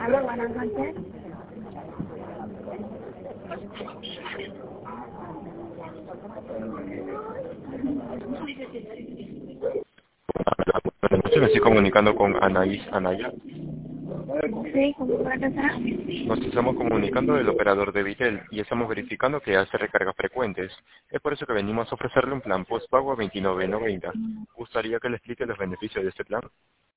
Aló, buenas noches. Buenas noches, me estoy comunicando con Anaís Anaya. Sí, ¿cómo puede pasar? Nos estamos comunicando del operador de Vitel y estamos verificando que hace recargas frecuentes. Es por eso que venimos a ofrecerle un plan postpago a $29.90. ¿Gustaría que le explique los beneficios de este plan?